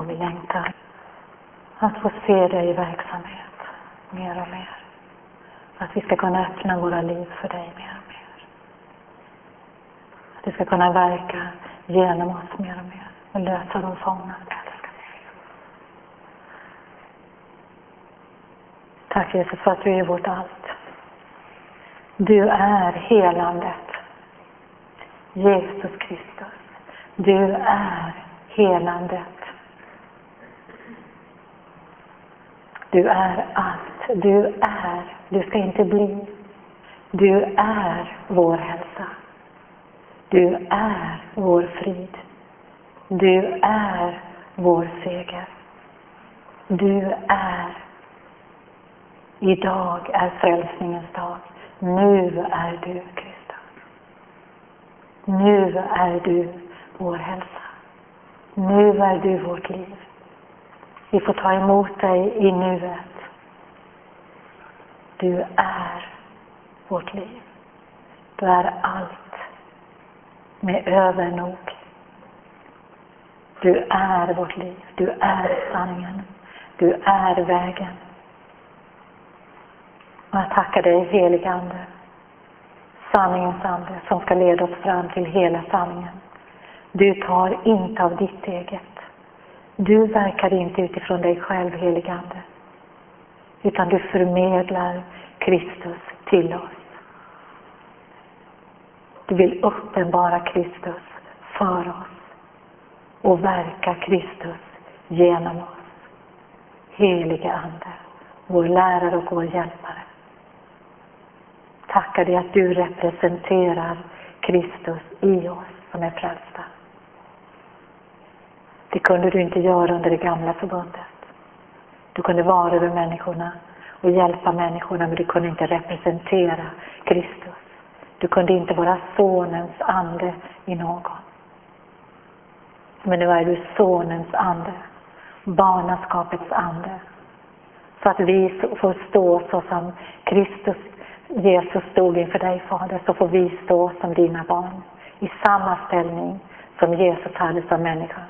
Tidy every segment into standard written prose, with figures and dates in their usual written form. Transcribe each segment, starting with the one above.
vi längtar att få se dig i verksamhet mer och mer. Att vi ska kunna öppna våra liv för dig mer och mer. Att du ska kunna verka genom oss mer och mer och lösa de fångar. Tack Jesus för att du är vårt allt. Du är helandet. Jesus Kristus. Du är helandet. Du är allt. Du är. Du ska inte bli. Du är vår hälsa. Du är vår frid. Du är vår seger. Du är. Idag är frälsningens dag. Nu är du Kristus. Nu är du vår hälsa. Nu är du vårt liv. Vi får ta emot dig i nuet. Du är vårt liv. Du är allt med övernog. Du är vårt liv. Du är sanningen. Du är vägen. Och jag tackar dig, helige Ande. Sanningens ande som ska leda oss fram till hela sanningen. Du tar inte av ditt eget. Du verkar inte utifrån dig själv, helige Ande. Utan du förmedlar Kristus till oss. Du vill uppenbara Kristus för oss. Och verka Kristus genom oss. Helige Ande, vår lärare och vår hjälpare. Tackar dig att du representerar Kristus i oss som är frälsta. Det kunde du inte göra under det gamla förbundet. Du kunde vara över människorna och hjälpa människorna, men du kunde inte representera Kristus. Du kunde inte vara sonens ande i någon. Men nu är du sonens ande, barnaskapets ande. Så att vi får stå så som Kristus, Jesus stod inför dig, Fader, så får vi stå som dina barn. I samma ställning som Jesus hade som människa.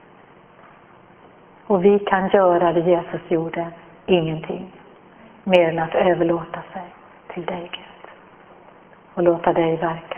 Och vi kan göra det Jesus gjorde, ingenting. Mer än att överlåta sig till dig, Gud. Och låta dig verka.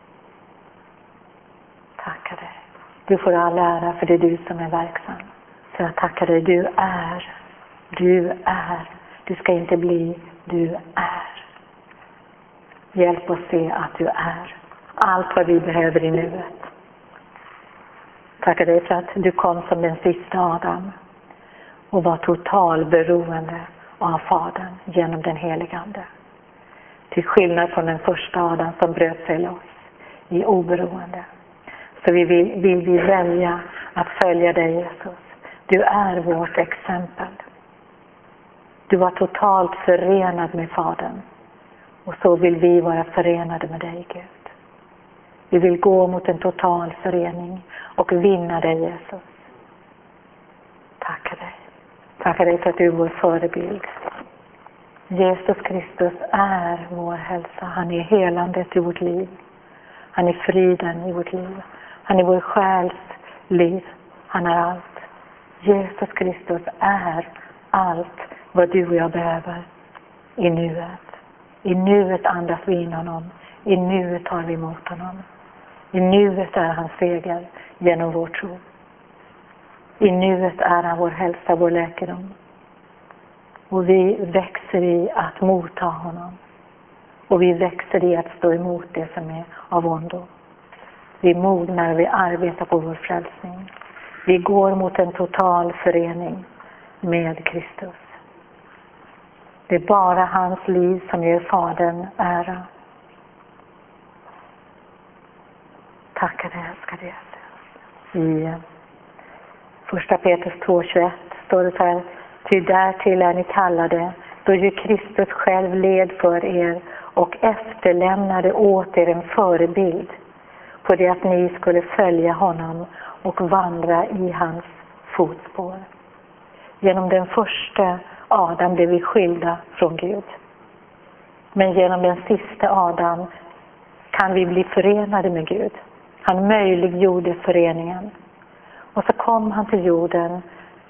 Tackar dig. Du får all ära för det är du som är verksam. Så jag tackar dig. Du är. Du är. Du ska inte bli. Du är. Hjälp oss se att du är. Allt vad vi behöver i nuet. Tackar dig för att du kom som den sista Adam. Och var total beroende av Fadern genom den helige Ande. Till skillnad från den första Adam som bröt sig loss i oberoende. Så vill vi välja att följa dig, Jesus. Du är vårt exempel. Du var totalt förenad med Fadern. Och så vill vi vara förenade med dig, Gud. Vi vill gå mot en total förening och vinna dig, Jesus. Tackar dig. Tackar dig för att du är vår förebild. Jesus Kristus är vår hälsa. Han är helandet i vårt liv. Han är friden i vårt liv. Han är vår själs liv. Han är allt. Jesus Kristus är allt vad du och jag behöver i nuet. I nuet andas vi in honom. I nuet tar vi emot honom. I nuet är han seger genom vår tro. I nuet är han vår hälsa, vår läkedom. Och vi växer i att motta honom. Och vi växer i att stå emot det som är av ondo. Vi mognar och vi arbetar på vår frälsning. Vi går mot en total förening med Kristus. Det är bara hans liv som ger Fadern ära. Tackar dig, älskar Jesus. I första Petrus 2:21 står det så här. Ty därtill är ni kallade, då ju Kristus själv led för er och efterlämnade åt er en förebild på det att ni skulle följa honom och vandra i hans fotspår. Genom den första Adam blev vi skilda från Gud. Men genom den sista Adam kan vi bli förenade med Gud. Han möjliggjorde föreningen. Och så kom han till jorden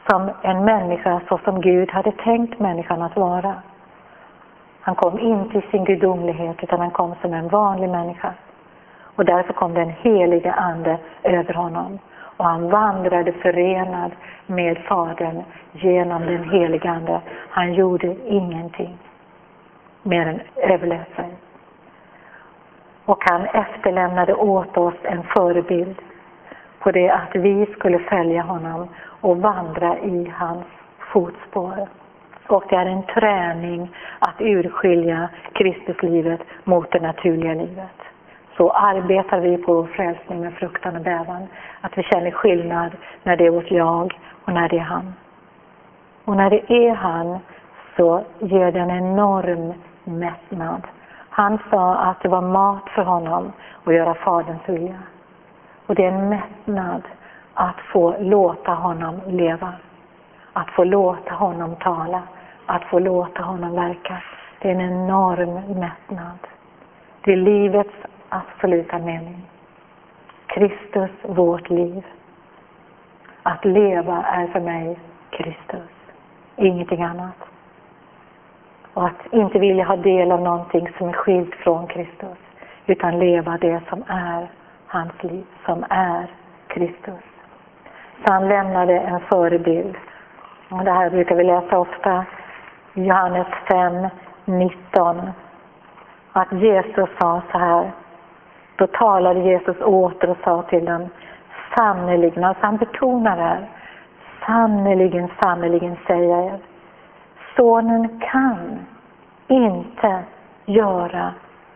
som en människa så som Gud hade tänkt människan att vara. Han kom inte i sin gudomlighet utan han kom som en vanlig människa. Och därför kom den heliga ande över honom. Och han vandrade förenad med Fadern genom den heliga ande. Han gjorde ingenting mer än överlät sig. Och han efterlämnade åt oss en förebild på det att vi skulle följa honom och vandra i hans fotspår. Och det är en träning att urskilja Kristuslivet mot det naturliga livet. Så arbetar vi på frälsning med fruktan och bävan. Att vi känner skillnad när det är vårt jag och när det är han. Och när det är han så ger det en enorm mättnad. Han sa att det var mat för honom att göra Faderns vilja. Och det är en mättnad att få låta honom leva. Att få låta honom tala. Att få låta honom verka. Det är en enorm mättnad. Det är livets absoluta mening. Kristus, vårt liv. Att leva är för mig Kristus. Ingenting annat. Och att inte vilja ha del av någonting som är skilt från Kristus. Utan leva det som är hans liv. Som är Kristus. Så han lämnade en förebild. Och det här brukar vi läsa ofta. Johannes 5:19. Att Jesus sa så här. Då talade Jesus åter och sa till dem. Sannerligen, alltså han betonar det här. Sannerligen, sannerligen säger jag er. Sonen kan inte göra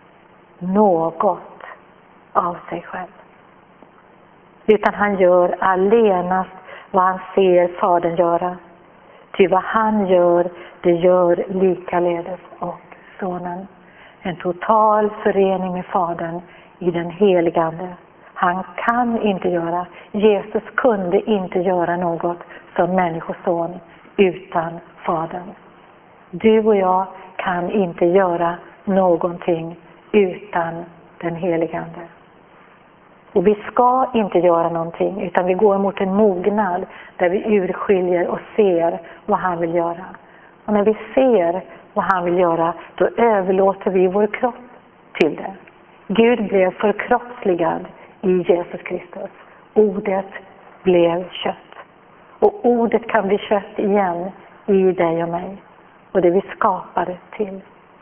något av sig själv. Utan han gör allenast vad han ser Fadern göra. Ty vad han gör, det gör likaledes och sonen. En total förening med Fadern i den heliga ande. Han kan inte göra, Jesus kunde inte göra något som människoson utan Fadern. Du och jag kan inte göra någonting utan den heliga ande. Och vi ska inte göra någonting utan vi går mot en mognad där vi urskiljer och ser vad han vill göra. Och när vi ser vad han vill göra då överlåter vi vår kropp till det. Gud blev förkroppsligad i Jesus Kristus. Ordet blev kött. Och ordet kan bli kött igen i dig och mig. Och det vi skapade till.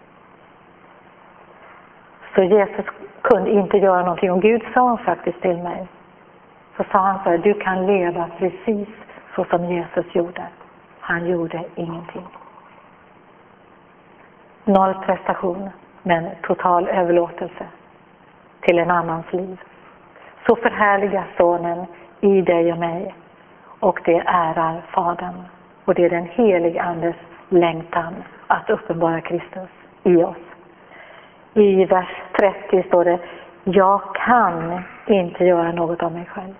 Så Jesus kunde inte göra någonting. Och Gud sa faktiskt till mig. Så sa han så här, du kan leva precis så som Jesus gjorde. Han gjorde ingenting. Noll prestation, men total överlåtelse till en annans liv. Så förhärligar sonen i dig och mig. Och det ärar Fadern. Och det är den heliga andes längtan att uppenbara Kristus i oss. I vers 30 står det, jag kan inte göra något av mig själv.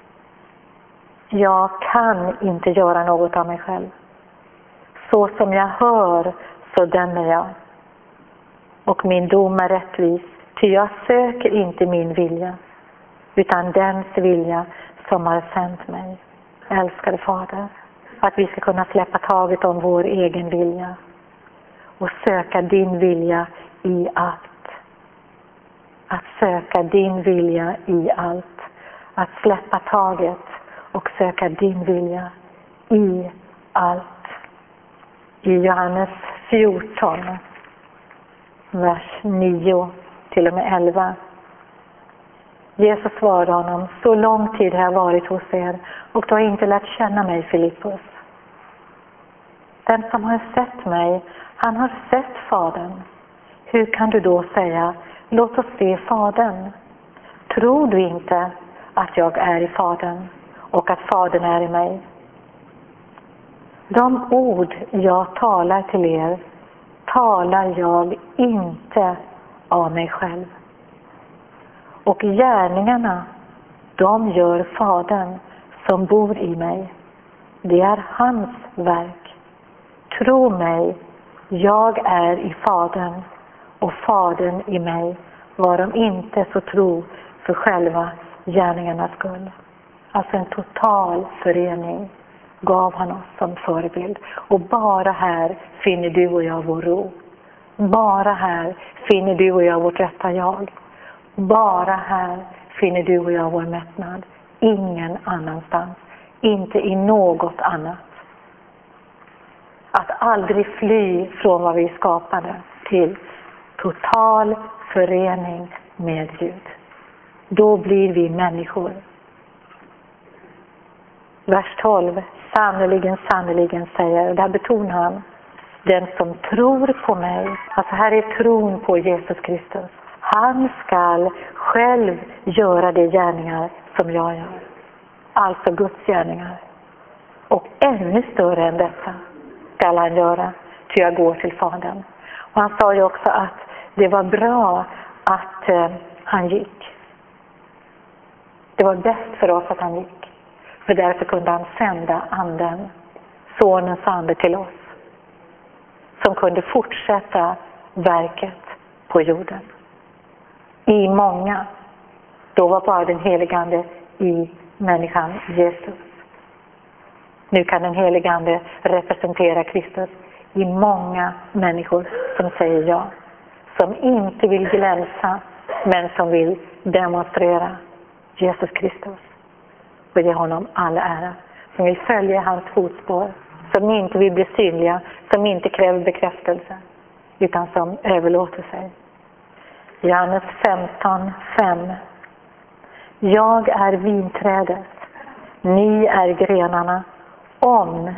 Jag kan inte göra något av mig själv. Så som jag hör så dömer jag. Och min dom är rättvis, ty jag söker inte min vilja, utan dens vilja som har sänt mig. Älskade Fader, att vi ska kunna släppa taget om vår egen vilja och söka din vilja i allt. Att söka din vilja i allt. Att släppa taget och söka din vilja i allt. I Johannes 14, vers 9 till och med 11. Jesus svarade honom, så lång tid har jag varit hos er och du har inte lärt känna mig, Filippus. Den som har sett mig, han har sett Fadern. Hur kan du då säga, låt oss se Fadern? Tror du inte att jag är i Fadern och att Fadern är i mig? De ord jag talar till er, talar jag inte av mig själv. Och gärningarna, de gör Fadern som bor i mig. Det är hans verk. Tro mig, jag är i Fadern och Fadern i mig. Varom inte så tro för själva gärningarnas skull. Alltså en total förening gav han oss som förebild. Och bara här finner du och jag vår ro. Bara här finner du och jag vårt rätta jag. Bara här finner du och jag vår mättnad. Ingen annanstans. Inte i något annat. Att aldrig fly från vad vi skapade till total förening med Gud. Då blir vi människor. Vers 12. Sannerligen, sannerligen säger, och där betonar han, den som tror på mig, alltså här är tron på Jesus Kristus, han skall själv göra de gärningar som jag gör. Alltså Guds gärningar. Och ännu större än detta skall han göra, till jag går till Fadern. Och han sa ju också att det var bra att han gick. Det var bäst för oss att han gick. För därför kunde han sända anden, sonens ande till oss. Som kunde fortsätta verket på jorden. I många. Då var bara den helige ande i människan Jesus. Nu kan den helige ande representera Kristus i många människor som säger ja. Som inte vill glänsa, men som vill demonstrera Jesus Kristus. Och ge honom all ära. Som vill följa hans fotspår. Som inte vill bli synliga. Som inte kräver bekräftelse. Utan som överlåter sig. Johannes 15:5. Jag är vinträdet. Ni är grenarna. Om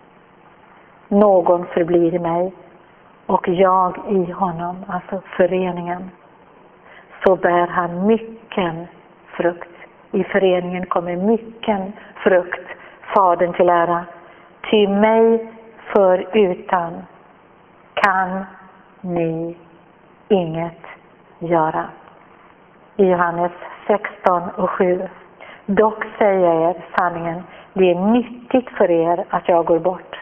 någon förblir i mig och jag i honom, alltså föreningen, så bär han mycken frukt. I föreningen kommer mycken frukt, Fadern till ära. Ty mig förutan kan ni inget göra. I Johannes 16:7. Dock säger jag er sanningen, det är nyttigt för er att jag går bort.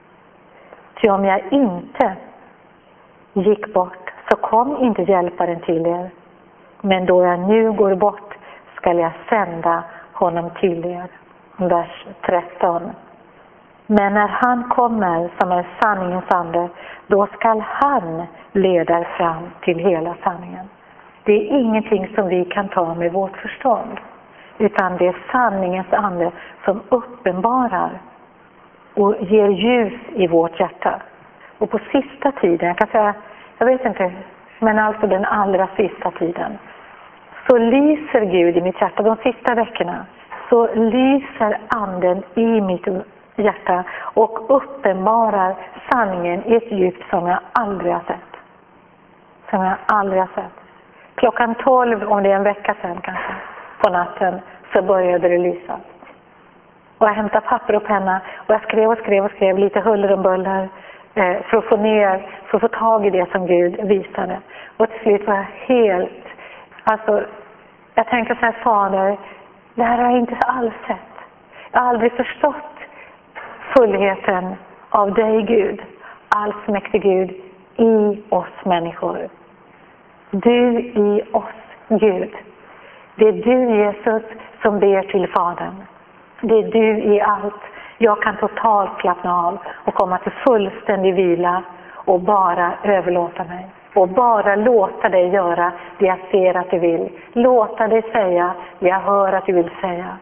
Ty om jag inte gick bort så kom inte hjälparen till er. Men då jag nu går bort skall jag sända honom till er. Vers 13. Men när han kommer som är sanningens ande, då skall han leda fram till hela sanningen. Det är ingenting som vi kan ta med vårt förstånd. Utan det är sanningens ande som uppenbarar och ger ljus i vårt hjärta. Och på sista tiden, jag kan säga, jag vet inte, men alltså den allra sista tiden, så lyser Gud i mitt hjärta. De sista veckorna så lyser anden i mitt hjärta och uppenbarar sanningen i ett djup som jag aldrig har sett. Som jag aldrig har sett. Klockan 12, om det är en vecka sedan kanske, på natten, så började det lysa. Och jag hämtade papper och penna och jag skrev lite huller och buller för att få ner, för att få tag i det som Gud visade. Och till slut var jag helt, alltså jag tänkte så här, Fader, det här har jag inte alls sett. Jag har aldrig förstått fullheten av dig Gud, allsmäktig Gud i oss människor. Du i oss Gud. Det är du Jesus som ber till Fadern. Det är du i allt. Jag kan totalt slappna av och komma till fullständig vila och bara överlåta mig. Och bara låta dig göra det jag ser att du vill. Låta dig säga det jag hör att du vill säga.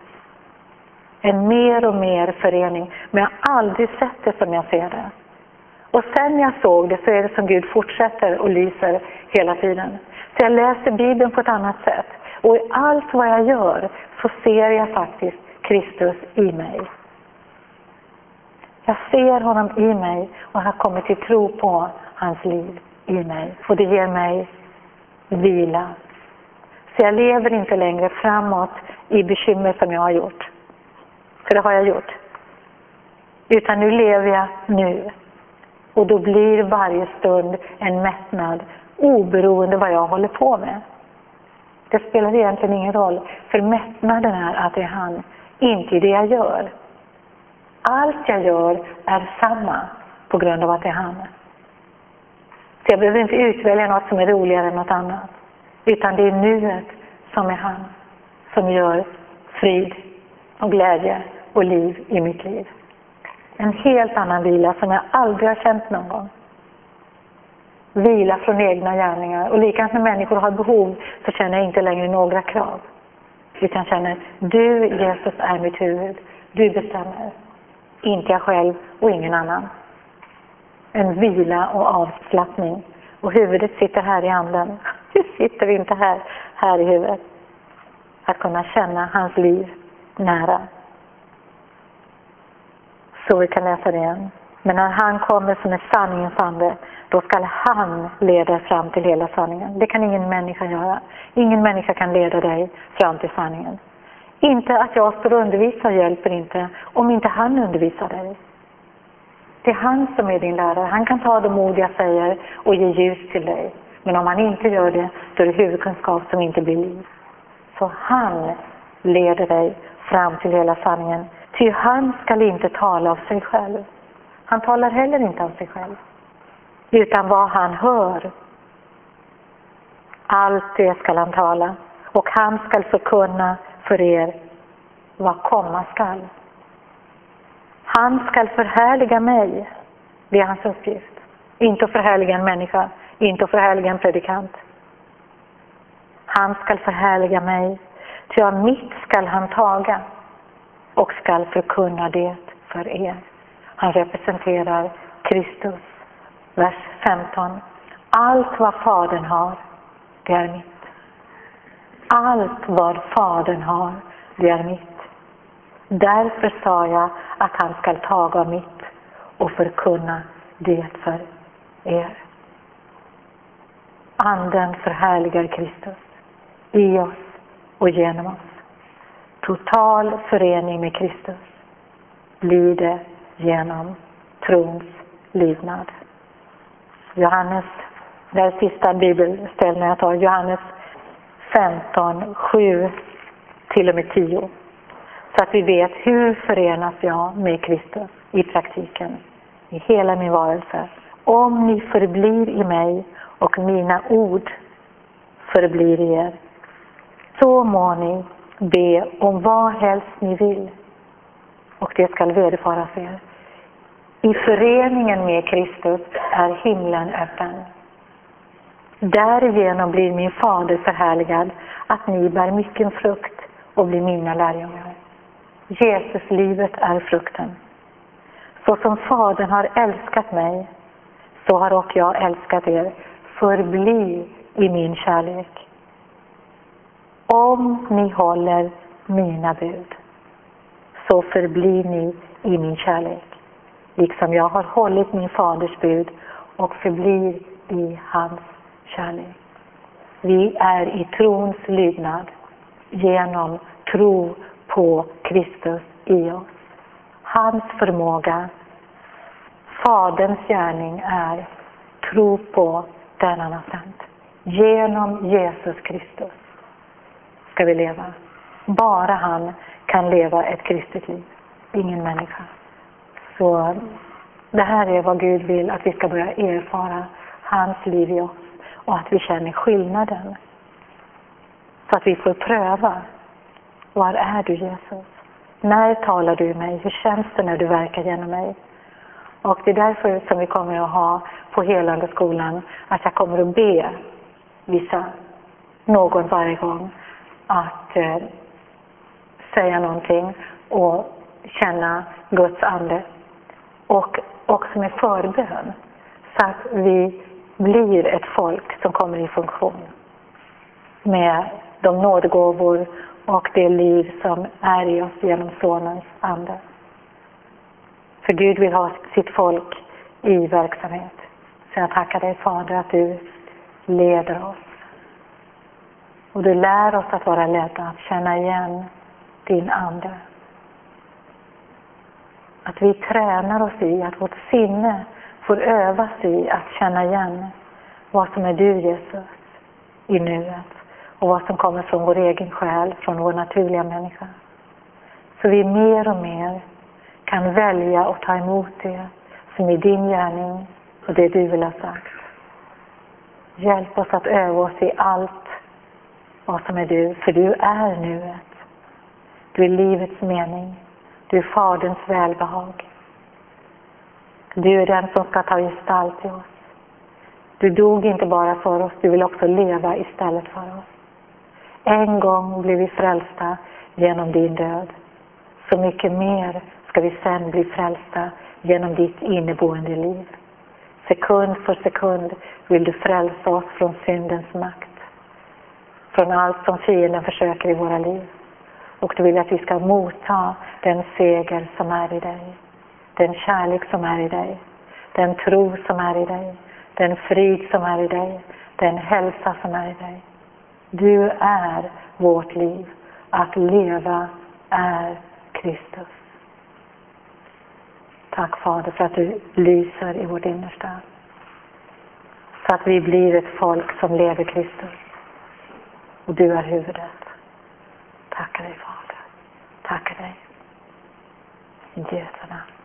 En mer och mer förening. Men jag har aldrig sett det som jag ser det. Och sen jag såg det så är det som Gud fortsätter och lyser hela tiden. Så jag läser Bibeln på ett annat sätt. Och i allt vad jag gör så ser jag faktiskt Kristus i mig. Jag ser honom i mig och har kommit till tro på hans liv i mig. Och det ger mig vila. Så jag lever inte längre framåt i bekymmer som jag har gjort. För det har jag gjort. Utan nu lever jag nu. Och då blir varje stund en mättnad oberoende vad jag håller på med. Det spelar egentligen ingen roll. För mättnaden är att det är han, inte det jag gör. Allt jag gör är samma på grund av att det är han. Så jag behöver inte utvälja något som är roligare än något annat. Utan det är nuet som är han. Som gör frid och glädje och liv i mitt liv. En helt annan vila som jag aldrig har känt någon gång. Vila från egna gärningar. Och likadant när människor har behov så känner jag inte längre några krav. Utan känner, du Jesus är mitt huvud. Du bestämmer. Inte jag själv och ingen annan. En vila och avslappning. Och huvudet sitter här i anden. Det sitter inte här i huvudet. Att kunna känna hans liv nära. Så vi kan läsa det igen. Men när han kommer som är sanningens ande, då ska han leda fram till hela sanningen. Det kan ingen människa göra. Ingen människa kan leda dig fram till sanningen. Inte att jag står och undervisar hjälper inte, om inte han undervisar dig. Det är han som är din lärare. Han kan ta de ord jag säger och ge ljus till dig. Men om han inte gör det, då är det huvudkunskap som inte blir liv. Så han leder dig fram till hela sanningen. Ty han ska inte tala av sig själv. Han talar heller inte av sig själv. Utan vad han hör. Allt det ska han tala. Och han ska förkunna för er vad komma skall. Han ska förhärliga mig. Det är hans uppgift. Inte att förhärliga en människa. Inte att förhärliga en predikant. Han ska förhärliga mig. Ty av mitt ska han taga. Och ska förkunna det för er. Han representerar Kristus. Vers 15. Allt vad Fadern har, det är mitt. Allt vad Fadern har, det är mitt. Därför sa jag att han ska taga av mitt och förkunna det för er. Anden förhärligar Kristus i oss och genom oss. Total förening med Kristus blir det genom trons lydnad. Johannes, det är sista bibelställen jag tar, Johannes 15, 7 till och med 10. Så att vi vet hur förenas jag med Kristus i praktiken, i hela min varelse. Om ni förblir i mig och mina ord förblir i er, så må ni be om vad helst ni vill, och det skall vederfaras er. I föreningen med Kristus är himlen öppen. Därigenom blir min fader förhärligad, att ni bär mycket frukt och blir mina lärjungar. Jesus livet är frukten. Så som Fadern har älskat mig, så har också jag älskat er. Förbli i min kärlek. Om ni håller mina bud, så förblir ni i min kärlek. Liksom jag har hållit min faders bud och förblir i hans kärlek. Vi är i trons lydnad genom tro på Kristus i oss. Hans förmåga, Faderns gärning är tro på den han har sänt. Genom Jesus Kristus ska vi leva. Bara han kan leva ett kristet liv. Ingen människa. Så det här är vad Gud vill, att vi ska börja erfara hans liv i oss. Och att vi känner skillnaden. Så att vi får pröva. Var är du, Jesus? När talar du mig? Hur känns det när du verkar genom mig? Och det är därför som vi kommer att ha på helande skolan att jag kommer att be någon varje gång att säga någonting och känna Guds ande. Och också med förbön. Så att vi blir ett folk som kommer i funktion. Med de nådegåvor och det liv som är i oss genom sonens ande. För Gud vill ha sitt folk i verksamhet. Så jag tackar dig, Fader, att du leder oss. Och du lär oss att vara ledda, att känna igen din ande. Att vi tränar oss i, att vårt sinne får övas i att känna igen vad som är du, Jesus, i nuet. Och vad som kommer från vår egen själ, från vår naturliga människa. Så vi mer och mer kan välja och ta emot det som är din gärning och det du vill ha sagt. Hjälp oss att öva oss i allt vad som är du, för du är nuet. Du är livets mening. Du är Faderns välbehag. Du är den som ska ta gestalt i oss. Du dog inte bara för oss, du vill också leva istället för oss. En gång blev vi frälsta genom din död. Så mycket mer ska vi sen bli frälsta genom ditt inneboende liv. Sekund för sekund vill du frälsa oss från syndens makt. Från allt som fienden försöker i våra liv. Och du vill att vi ska motta den seger som är i dig. Den kärlek som är i dig. Den tro som är i dig. Den frid som är i dig. Den hälsa som är i dig. Du är vårt liv. Att leva är Kristus. Tack Fader för att du lyser i vårt innersta. Så att vi blir ett folk som lever Kristus. Och du är huvudet. Tackar dig Fader. Tackar dig. I Jesu namn.